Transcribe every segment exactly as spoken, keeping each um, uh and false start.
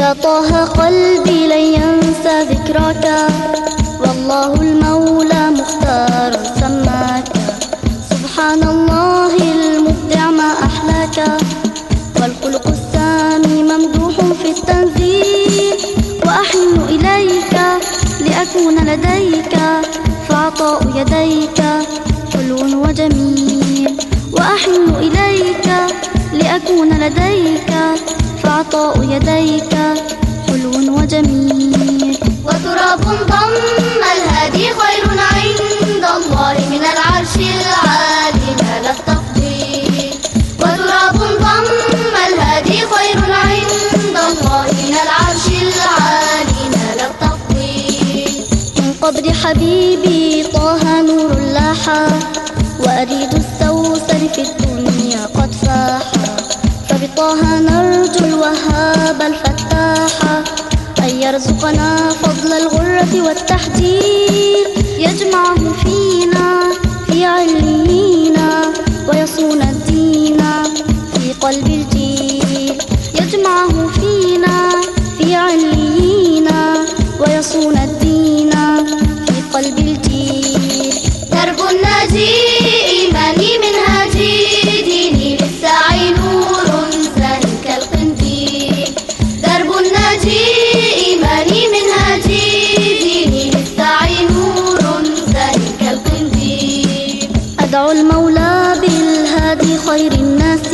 يا طه قلبي لن ينسى ذكراك، والله المولى مختار سماك. سبحان الله المبدع ما أحلاك، والخلق السامي ممدوح في التنزيل. وأحن إليك لأكون لديك، فعطاء يديك حلو وجميل. وأحن إليك لأكون لديك، فعطاء يديك حلو وجميل. وتراب ضم الهادي خير عند الله من العرش العالي نال التفضيل. وتراب ضم الهادي خير عند الله من العرش العالي نال التفضيل. من قبر حبيبي طه نور لاح، وأريد السوسن في الدنيا قد فاح. فبطه نرجو الوهاب الفتاح، أن يرزقنا فضل الغرة والتحجير. يجمعه فينا في عليين، ويصون الدين في قلب الجيل. يجمعه فينا في عليين، ويصون الدين في قلب الجيل. درب الناجي إيماني منهاجي، ديني للسعي نور زاهٍ كالقنديل. درب الناجي إيماني منهاجي، ديني للسعي نور زاهٍ كالقنديل. أدعو المولى بالهادي خير الناس،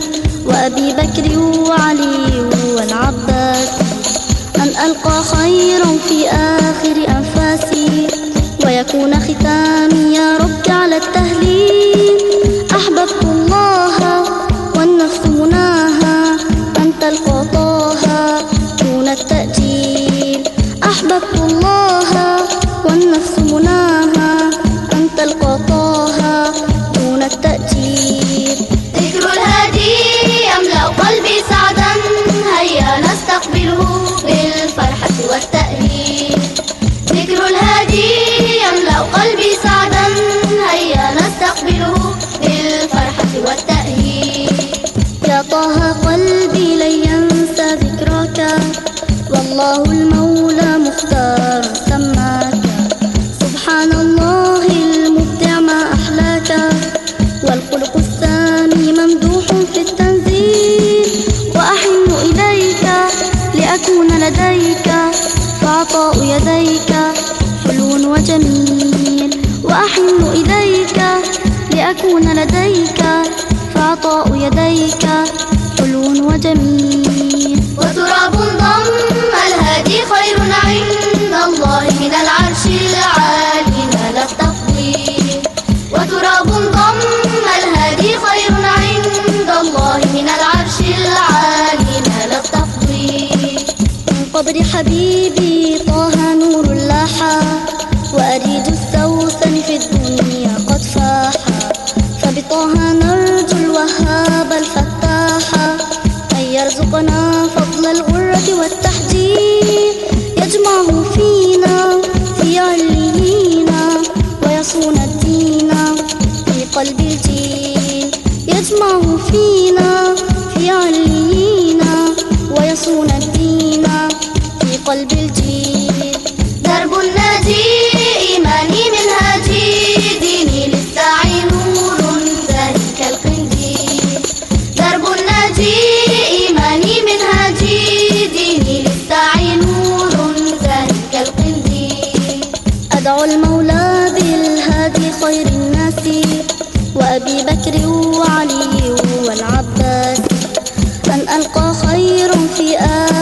وأبي بكر وعلي والعباس، أن ألقى خيرا في آخر أنفاسي، ويكون ختامي يا رب على التهليل. أحببت الله والنفس مناها، أن تلقى طه دون التأجيل. أحببت الله والنفس مناها، أن تلقى طه دون التأجيل. ذكر الهادي يملأ قلبي سعدا، هيا نستقبله بالفرحة والتأهيل. ذكر الهادي يملأ قلبي سعدا، هيا نستقبله بالفرحة والتأهيل. يا طه قلبي لن ينسى ذكراك، والله المولى مختار سماك. سبحان الله المبدع ما أحلاك، والخلق السامي ممدوح في التنزيل. وأحن إليك لأكون لديك، فعطاء يديك حلو وجميل. وأحن إليك لأكون لديك، فعطاء يديك حلو وجميل. وتراب ضم الهادي خير عند الله من العرش العالي نال التفضيل. وتراب ضم الهادي خير عند الله من العرش العالي نال التفضيل. من قبر حبيبي طه نور لاح، وأريد السوسن في الدنيا قد فاح. فبطه نرجو الوهاب الفتاح، أن يرزقنا فضل الغرة والتحجيل. يجمعه فينا في عليين، ويصون الدين في قلب الجيل. يجمعه فينا في عليين، ويصون الدين في قلب الجيل. درب الناجي إيماني منهاجي، ديني للسعي نور زاهٍ كالقنديل. درب الناجي إيماني منهاجي، ديني للسعي نور زاهٍ كالقنديل. أدعو المولى بالهادي خير الناس، وأبي بكر وعلي والعباس، أن ألقى خيرا في آخر